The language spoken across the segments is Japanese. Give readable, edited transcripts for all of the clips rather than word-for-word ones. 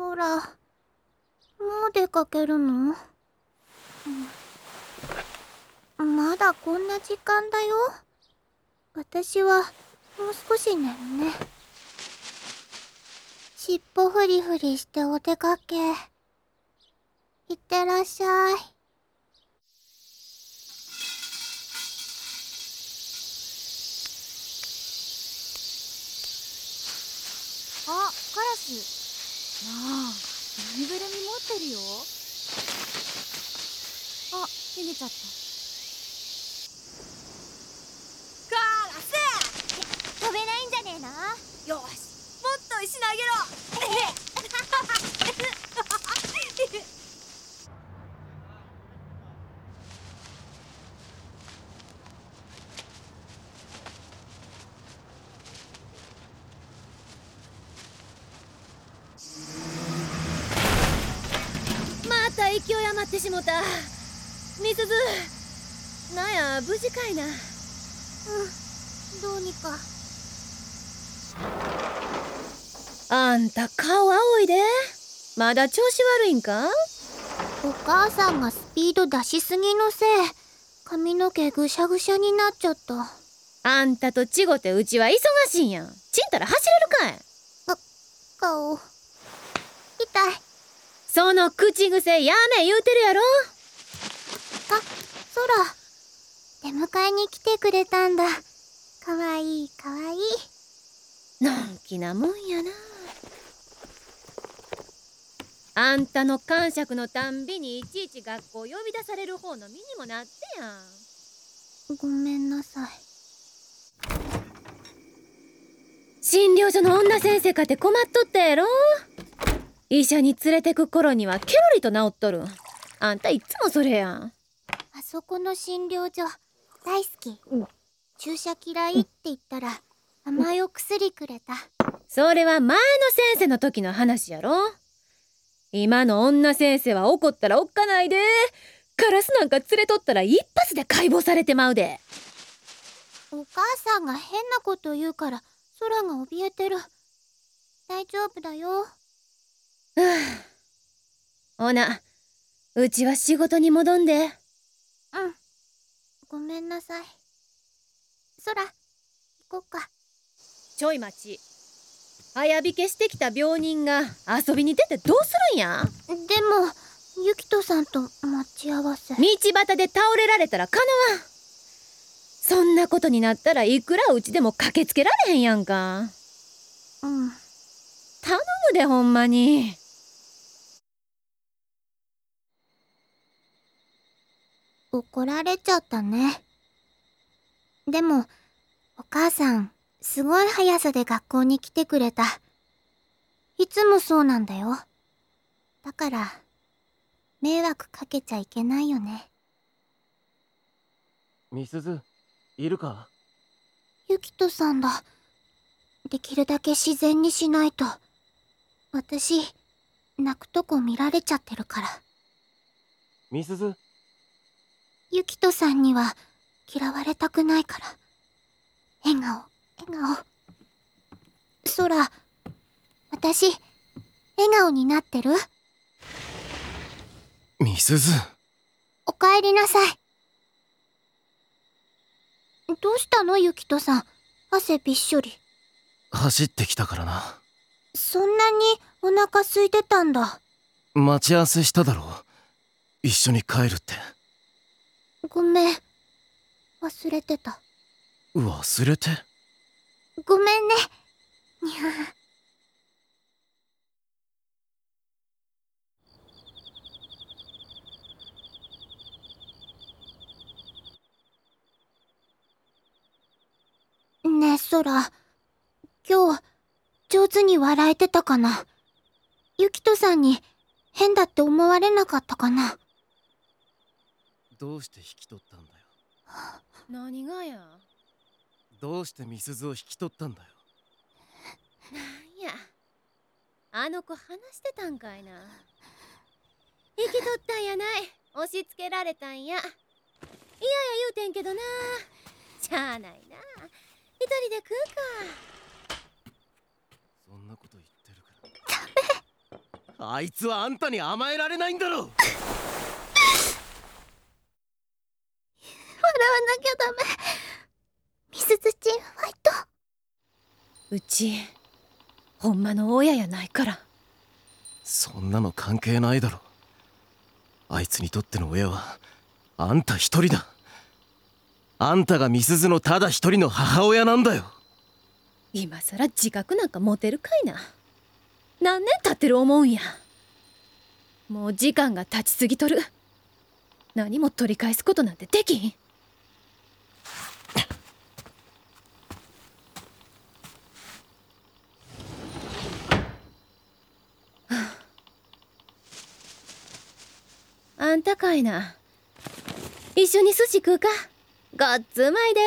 空、もう出かけるの？まだこんな時間だよ。私はもう少し寝るね。尻尾フリフリしてお出かけ。いってらっしゃい。 あ、カラス。なあ、ぬいぐるみ持ってるよ。あ、逃げちゃった。 カラス！ 飛べないんじゃねえの？ よし、もっと石投げろ。また勢い余ってしもた。みすず、なんや無事かいな。 どうにか。 あんた顔青いで。まだ調子悪いんか？ お母さんがスピード出しすぎのせい、髪の毛ぐしゃぐしゃになっちゃった。 あんたと違ってうちは忙しいんやん。ちんたら走れるかい。 顔、痛い。 その口癖やめ言うてるやろ。 空、出迎えに来てくれたんだ。かわいいかわいい。 のんきなもんやな。あんたの感触のたんびにいちいち学校呼び出される方の身にもなってやん。 ごめんなさい。 診療所の女先生かて困っとったやろ。医者に連れてく頃にはケロリと治っとる。あんたいつもそれやん。 あそこの診療所大好き。注射嫌いって言ったら甘いお薬くれた。 それは前の先生の時の話やろ。今の女先生は怒ったらおっかないで。カラスなんか連れとったら一発で解剖されてまうで。 お母さんが変なこと言うから空が怯えてる。大丈夫だよ。 ほな、うちは仕事に戻んで。 ごめんなさい。空、行こっか。 ちょい待ち。早引けしてきた病人が遊びに出てどうするんや。 でもゆきとさんと待ち合わせ。 道端で倒れられたらかなわん。そんなことになったらいくらうちでも駆けつけられへんやんか。頼むでほんまに。 怒られちゃったね。でもお母さんすごい速さで学校に来てくれた。いつもそうなんだよ。だから迷惑かけちゃいけないよね。 みすず、いるか？ ゆきとさんだ。できるだけ自然にしないと。私泣くとこ見られちゃってるから。 みすず、 ゆきとさんには嫌われたくないから。笑顔、笑顔。空、私笑顔になってる？ みすず。 おかえりなさい。どうしたのゆきとさん、汗びっしょり。 走ってきたからな。 そんなにお腹空いてたんだ。 待ち合わせしただろう。一緒に帰るって。 ごめん、忘れてた。 忘れて？ ごめんね。にゃねえ空、今日上手に笑えてたかな？ゆきとさんに変だって思われなかったかな？ どうして引き取ったんだよ。 何がや。 どうしてみすずを引き取ったんだよ。 なんや、あの子話してたんかいな。引き取ったんやない、押し付けられたんや。いやいや言うてんけどな。しゃあないな、一人で食うか。 そんなこと言ってるから。 あいつはあんたに甘えられないんだろ。 笑わなきゃダメ。ミスズチンファイト。 うちほんまの親やないから。 そんなの関係ないだろ。あいつにとっての親はあんた一人だ。あんたが美鈴のただ一人の母親なんだよ。 今さら自覚なんか持てるかいな。何年経ってる思うんや。もう時間が経ちすぎとる。何も取り返すことなんてできん。あんたかいな。一緒に寿司食うか。ごっつうまいで。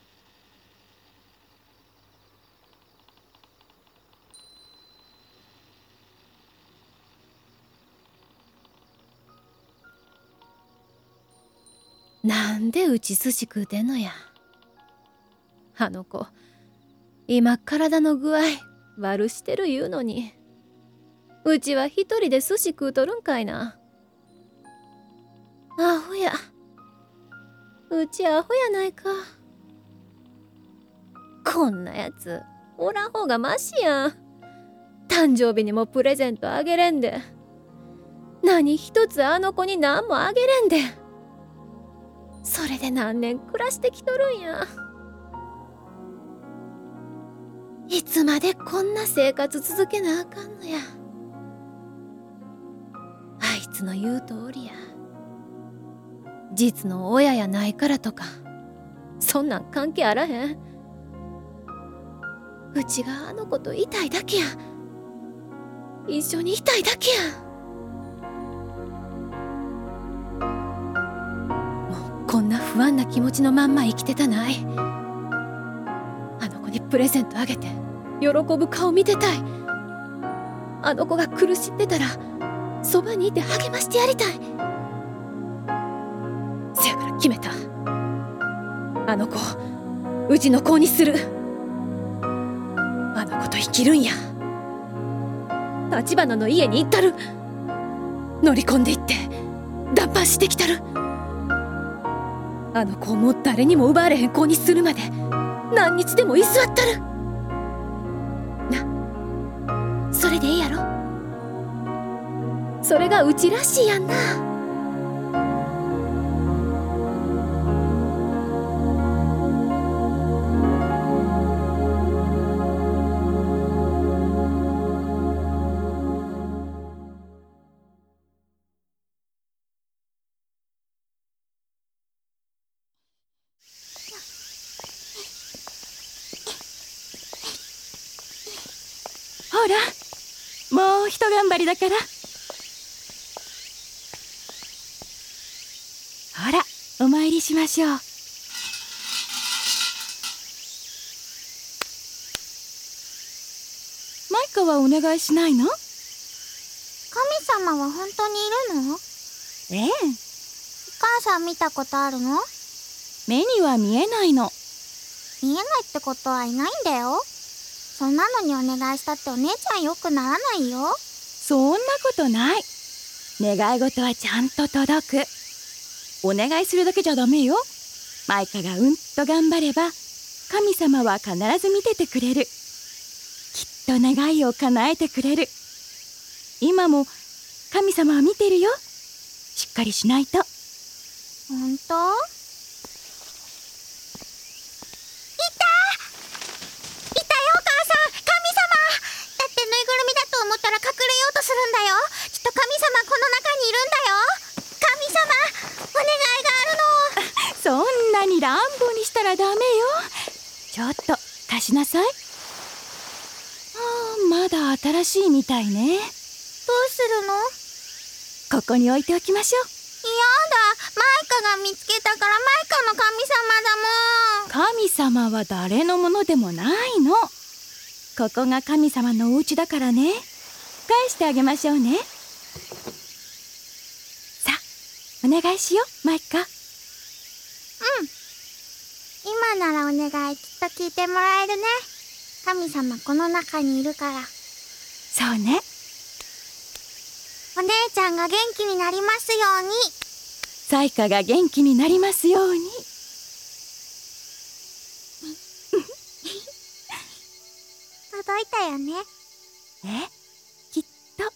なんでうち寿司食うてんのや。あの子今体の具合悪してる言うのに、うちは一人で寿司食うとるんかいな。アホや。うちアホやないか。こんなやつおらん方がマシやん。誕生日にもプレゼントあげれんで、何一つあの子に何もあげれんで、それで何年暮らしてきとるんや。いつまでこんな生活続けなあかんのや。あいつの言う通りや。実の親やないからとかそんなん関係あらへん。うちがあの子といたいだけや。一緒にいたいだけや。もうこんな不安な気持ちのまんま生きてたない。あの子にプレゼントあげて喜ぶ顔見てたい。あの子が苦しんでたらそばにいて励ましてやりたい。せやから決めた。あの子うちの子にする。あの子と生きるんや。橘の家に行ったる。乗り込んでいって談判してきたる。あの子をもう誰にも奪われへん子にするまで何日でも居座ったる。な、それでいいやろ。それがうちらしいやんな。 ほら、もう一頑張りだから。ほら、お参りしましょう。マイカはお願いしないの？ 神様は本当にいるの？ ええ、 お母さん見たことあるの？ 目には見えないの。 見えないってことはいないんだよ。そんなのにお願いしたってお姉ちゃんよくならないよ。 そんなことない。願い事はちゃんと届く。お願いするだけじゃダメよ。マイカがと頑張れば神様は必ず見ててくれる。きっと願いを叶えてくれる。今も神様は見てるよ。しっかりしないと。 ほんと？思ったら隠れようとするんだよ。きっと神様この中にいるんだよ。神様、お願いがあるの。 そんなに乱暴にしたらダメよ。ちょっと貸しなさい。まだ新しいみたいね。 どうするの？ ここに置いておきましょう。 やだ、マイカが見つけたからマイカの神様だもん。 神様は誰のものでもないの。ここが神様のお家だからね。返してあげましょうね。さあ、お願いしよう、マイカ。 今ならお願いきっと聞いてもらえるね。神様この中にいるから。 そうね。 お姉ちゃんが元気になりますように。 サイカが元気になりますように。 届いたよね。 え？